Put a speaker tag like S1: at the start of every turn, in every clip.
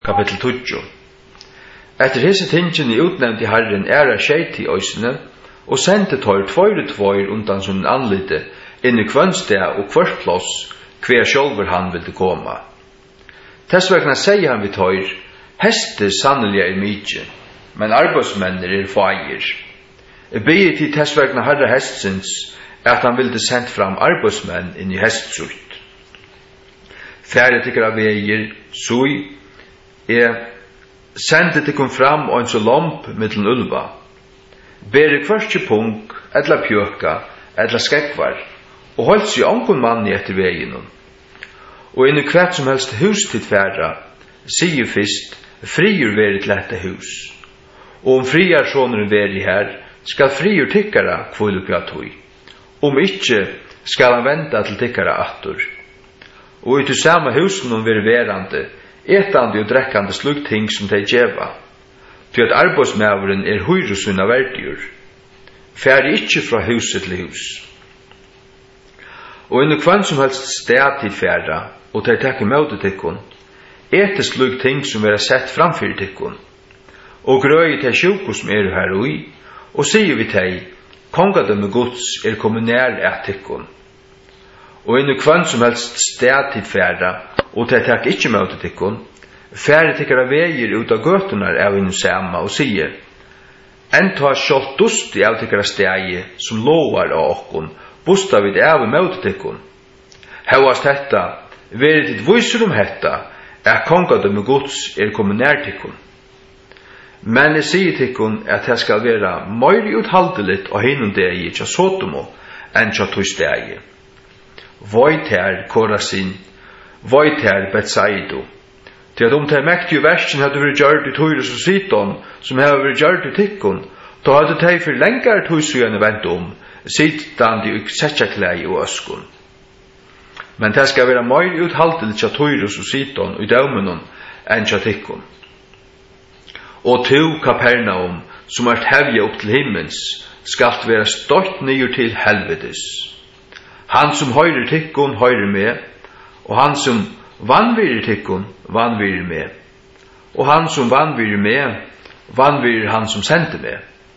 S1: Kapitel 20. Etter hese tingene utnevnte Herren æra skeiti øysene, og sendte tår tvøyre undan sin anlite inn i kvønsteg og kvørtplås hver sjølver han ville komme. Tess vegna sier han vi tår, heste sannelig mykje, men arbeidsmenner fagir. Bygge til tess vegna herre hestens, at han ville sendt fram arbeidsmenn inn i hestsutt. Færre tykker av veier, sui, sendte til kom fram og en så lomp mittlen ulva. Bere kvørstje punk, edla pjøka, edla skekvar, og holdt seg ongon mann i etter vegin. Og inni hvert som helst hus til færra, sier fyrst, friur veri til dette hus. Og friar såneren veri her, skal friur tykkara kvulupja tøy. Ikkje skal han venta til tykkara attur. Og i til samme husen veri verande, etande og drekkande slukt ting som de djeva, for at arbeidsmæveren høyre sunna verdigur, færre ikkje fra huset til hus. Og inni kvann som helst sted til færre, og de takke møte tikkun, ete slukt ting som vera sett framfyr tikkun, og grøy til sjuko som her ui, og sier vi til, kongadømme Guds kommet nær at tikkun. Og inni kvann som helst sted til færre, og det takk ikkje møte tikkun, færre tikkara veier ut av gøtunar av innu sama og sier, enta skjolt dusti av tikkara stegi som lovar av okkun, busta vid av møte tikkun. Hevast hetta, veri titt vysur hetta, kongadømme Guds kommet nær tikkun. Men jeg sier tikkun at det skal vera meir uthaldeligt og hinum degi tja Sotomo enn tja tui stegi. Voit her, Korasin, voit her Betsaido. Til at det mektige versen hadde vært gjørt i Tyrus og Sidon, som hadde vært gjørt i Tikkun, da hadde de for lengar tøysugene vent sittande i setjaklægi og øskun. Men det skal være meir uthaldeligt til Tyrus og Sidon i daumenon enn til Tikkun. Og to Kapernaum, som hevja opp til himmels, skal være stort nyer til helvetes. Han som høyrer Tikkun, høyrer med, og han som vanvirer tikkun, vanvirer med. Og han som vanvirer med, vanvirer han som sendte med.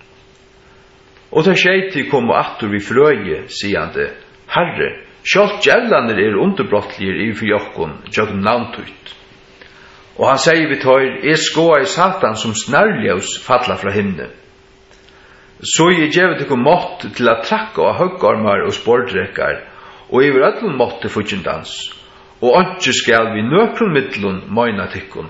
S1: Og da skeiti kom og attur vi frøye, sigande, Herre, sjalt djevlaner underbrottlir i for jokkun, jokkun navntut. Og han sier vi tøyr, skoa i Satan som snarljøs falla fra himne. Så jeg djevet tikkum mått til at trakka av høggarmar og spordrekar, og i öllum måtte futjendans, og ikke skal vi nøkron midlun møyna tikkun.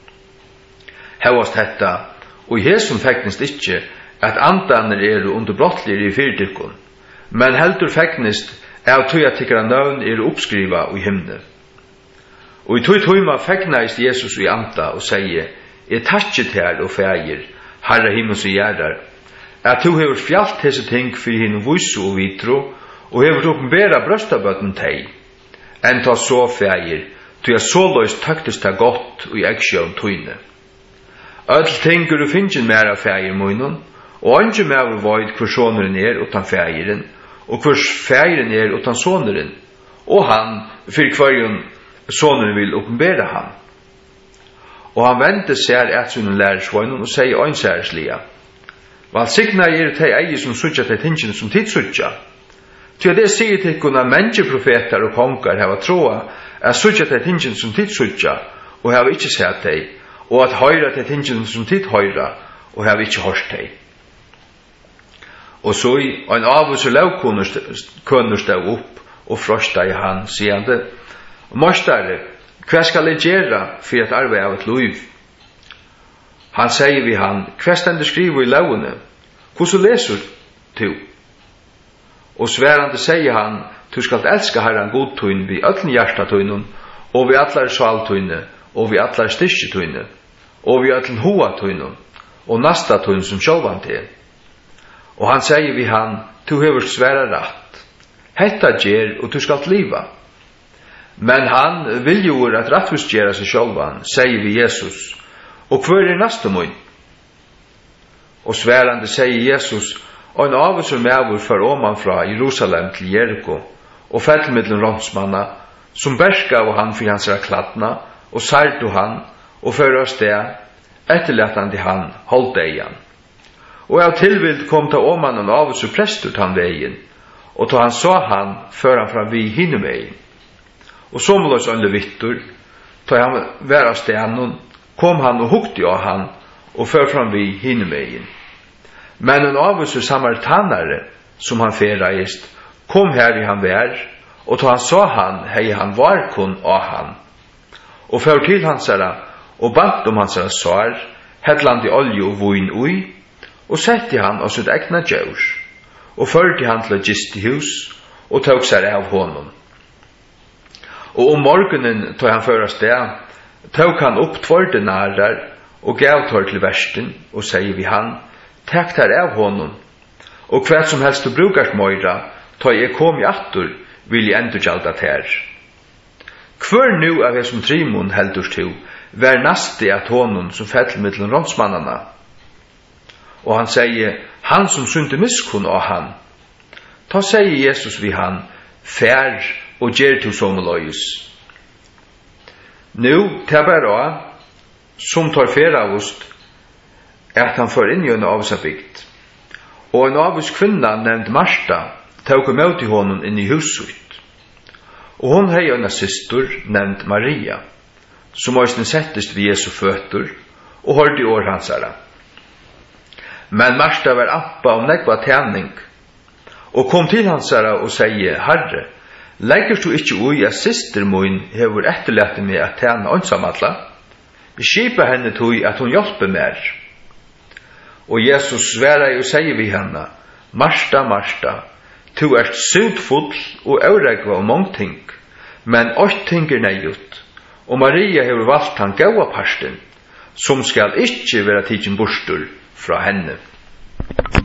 S1: Hevast hetta, og i hesum feknist ikkje, at andaner underbrottlir i fyrir tikkun, men heldur feknist av tøy at tikkara nøvn oppskriva i himne. Og i tøy tøyma feknaist Jesus i anda og sier, takkit her og fægir, Herre himmels og gjerrar, at du hever fjalt hese ting fyrir hinn vysu og vitro, og hever oppenbera brøstabøtten teg, enn ta så fægir, tu jeg så løys tøktest ta godt og i eksjøen tøyne. Öll tingur og finnjen mer av fægir møynon, og andre mer av void hvor soneren utan fægiren, og hvor fægiren utan soneren, og han, fyrir kvarjon soneren vil oppenbera han. Og han vente seg et sunnen lærersvøynon og sier øynsæreslia, valsigna teg eie som sutja til tingene som tid sutja, til det sier til kunne menneskeprofeter og konger hava troa at sutja til tingene som tid sutja og hava ikkje sett deg, og at høyra til tingene som tid høyra og hava ikkje hørt deg. Og så en av oss lovkunner stod opp og frosta i han, sigande, Mostare, hva skal jeg gjøre for at arbeid av et liv? Han sier vi han, hva stender skriver i lovene? Hvordan leser du? Og sværande sier han, du skal elska Herren godtøyn vi ölln hjertatøynun, og vi allar svaltøyne, og vi allar styrkjetøyne, og vi ölln hoatøynun, og nasta tøyn som sjálvan til. Og han sier vi han, du hever sværa ratt. Hetta gjer, og du skal liva. Men han vil jo at rattvis gjera seg sjálvan, sier vi Jesus, og hver nasta møyn? Og sværande sier Jesus, og en avvitsur mevur for oman fra Jerusalem til Jericho, og fellmiddelen rådsmanna, som berska av han for hans kladna, og særdu han, og fører oss det, etterlatande han holdt eian. Og av tilvild kom ta åmannen av oss og prestur han veien, og ta han så han, før han fram vi hinne veien. Og så må oss alle vittur, ta han vær av stenen, kom han og hukte av han, og før fram vi hinne veien. Men en av oss samaritanare, som han ferreist, kom her i han vær, og ta han så han, hei han var kun av han. Og før til hansara, og bant om hansara svar, hetland i olje og voin ui, og sette han av sitt egna djaur, og førte han til et gist i hus, og tog seg av honom. Og om morgenen tog han føra sted, tog han opp 2 denarer, og gav tar til versten, og sier vi han, takk der av honom, og hva som helst du brukar møyra, ta jeg kom i attur, vil jeg endur gjalda ter. Hver nu av jeg som trimon heldur to, vær nasti at honom som fell mittlen rådsmannarna. Og han sier, han som synte miskun av han. Ta sier Jesus vi han, fær og gjer to som lois. Nu, til bare som tar færa av oss, at han får inn i en avsabygd. Og en avs kvinna nevnt Marsta, tok imot i honom inn i huset. Og hon hei en systur nevnt Maria, som òsne settest ved Jesu føtter, og hørte i år hansara. Men Marsta var appa om nekva tæning, og kom til hansara og sier, Herre, legger du ikke ui at syster min hever etterlete meg at tæna åndsamatla? Skipa henne tog at hun hjelper mer. Og Jesus sverar og sier vi henne, Marsta, Marsta, du ert sutfull og avregva om mångting, men åt ting neiut. Og Maria hever valgt han gaua parsten, som skal ikkje være tidsin bostur fra henne.